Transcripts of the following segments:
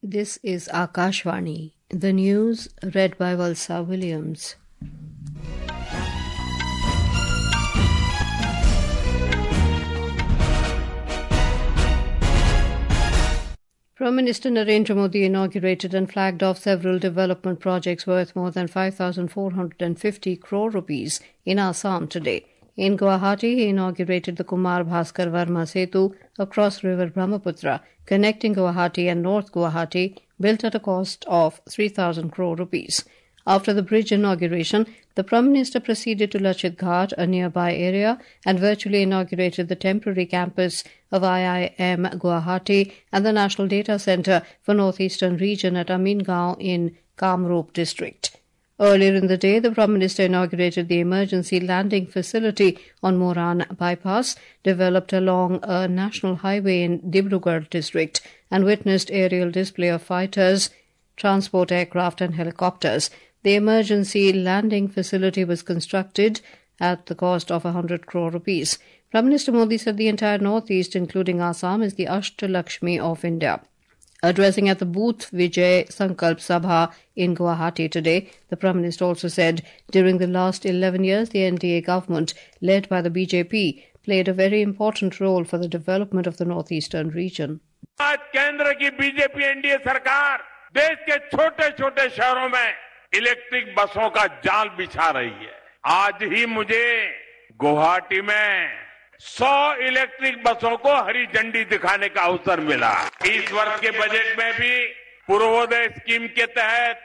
This is Akashvani. The news read by Valsa Williams. Prime Minister Narendra Modi inaugurated and flagged off several development projects worth more than 5,450 crore rupees in Assam today. In Guwahati, he inaugurated the Kumar Bhaskar Verma Setu across River Brahmaputra, connecting Guwahati and North Guwahati, built at a cost of 3,000 crore rupees. After the bridge inauguration, the Prime Minister proceeded to Lachit Ghat, a nearby area, and virtually inaugurated the temporary campus of IIM Guwahati and the National Data Centre for Northeastern Region at Amingaon in Kamrup district. Earlier in the day, the Prime Minister inaugurated the emergency landing facility on Moran Bypass, developed along a national highway in Dibrugarh district, and witnessed aerial display of fighters, transport aircraft and helicopters. The emergency landing facility was constructed at the cost of 100 crore rupees. Prime Minister Modi said the entire northeast, including Assam, is the Ashtalakshmi of India. Addressing at the Booth Vijay Sankalp Sabha in Guwahati today, the Prime Minister also said during the last 11 years, the NDA government, led by the BJP, played a very important role for the development of the northeastern region. आज केंद्र की BJP NDA सरकार देश के छोटे-छोटे शहरों में electric बसों का जाल बिछा रही है। आज ही मुझे गुवाहाटी में 100 इलेक्ट्रिक बसों को हरी झंडी दिखाने का अवसर मिला। इस वर्ष के बजट में भी पूर्वोदय स्कीम के तहत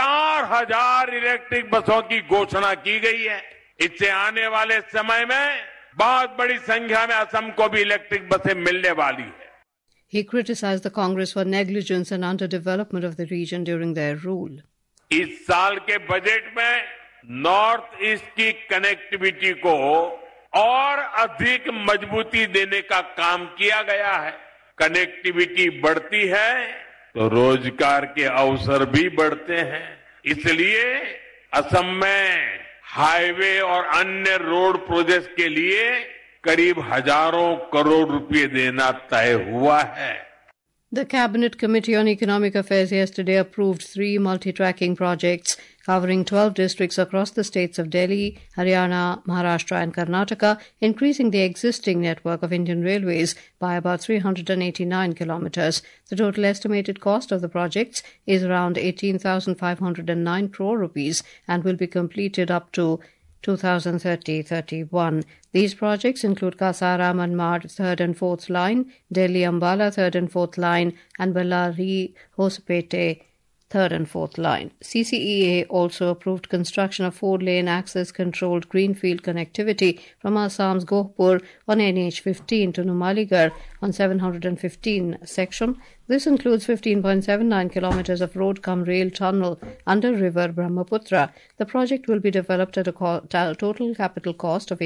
4000 इलेक्ट्रिक बसों की घोषणा की गई है। इससे आने वाले समय में बहुत बड़ी संख्या में असम को भी इलेक्ट्रिक बसें मिलने वाली है। He criticized the Congress for negligence and underdevelopment of the region during their rule. इस साल के बजट में नॉर्थ ईस्ट की कनेक्टिविटी को और अधिक मजबूती देने का काम किया गया है। कनेक्टिविटी बढ़ती है तो रोजगार के अवसर भी बढ़ते हैं। इसलिए असम में हाईवे और अन्य रोड प्रोजेक्ट के लिए करीब हजारों करोड़ रुपए देना तय हुआ है। The Cabinet Committee on Economic Affairs yesterday approved 3 multi-tracking projects covering 12 districts across the states of Delhi, Haryana, Maharashtra and Karnataka, increasing the existing network of Indian Railways by about 389 kilometers. The total estimated cost of the projects is around 18,509 crore rupees and will be completed up to 2030-31. These projects include Kasara-Manmad 3rd and 4th line, Delhi-Ambala 3rd and 4th line, and Bellary-Hosapete 3rd and 4th line. CCEA also approved construction of 4-lane access-controlled greenfield connectivity from Assam's Gohpur on NH15 to Numaligarh on 715 section. This includes 15.79 kilometers of road-cum-rail tunnel under River Brahmaputra. The project will be developed at a total capital cost of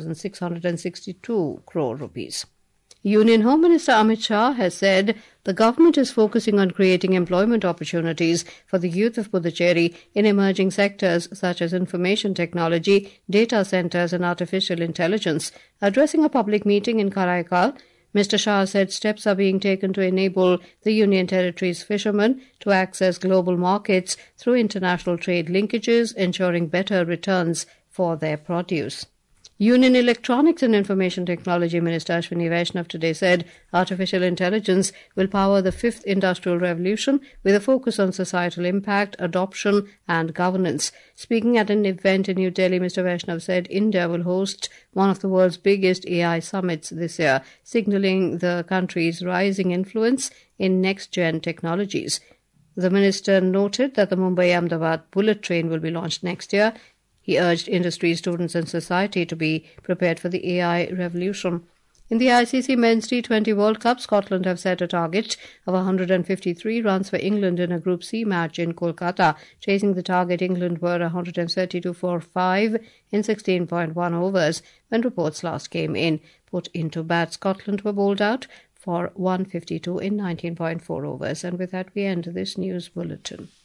18,662 crore rupees. Union Home Minister Amit Shah has said the government is focusing on creating employment opportunities for the youth of Puducherry in emerging sectors such as information technology, data centers and artificial intelligence. Addressing a public meeting in Karaikal, Mr. Shah said steps are being taken to enable the Union Territory's fishermen to access global markets through international trade linkages, ensuring better returns for their produce. Union Electronics and Information Technology Minister Ashwini Vaishnav today said artificial intelligence will power the 5th industrial revolution with a focus on societal impact, adoption and governance. Speaking at an event in New Delhi, Mr. Vaishnav said India will host one of the world's biggest AI summits this year, signalling the country's rising influence in next-gen technologies. The minister noted that the Mumbai-Ahmedabad bullet train will be launched next year. He urged industry, students and society to be prepared for the AI revolution. In the ICC Men's T20 World Cup, Scotland have set a target of 153 runs for England in a Group C match in Kolkata. Chasing the target, England were 132 for 5 in 16.1 overs when reports last came in. Put into bat, Scotland were bowled out for 152 in 19.4 overs. And with that, we end this news bulletin.